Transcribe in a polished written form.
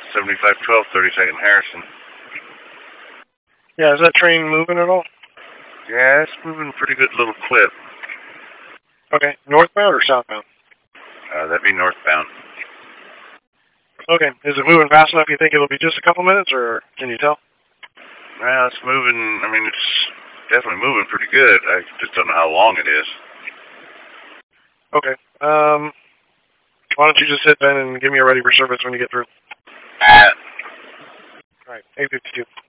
7512, 32nd Harrison. Yeah, is that train moving at all? Yeah, it's moving pretty good little clip. Okay, northbound or southbound? That'd be northbound. Okay, is it moving fast enough you think it'll be just a couple minutes, or can you tell? Well, it's moving, I mean, it's definitely moving pretty good. I just don't know how long it is. Okay, why don't you just hit then and give me a ready for service when you get through? Alright, 852.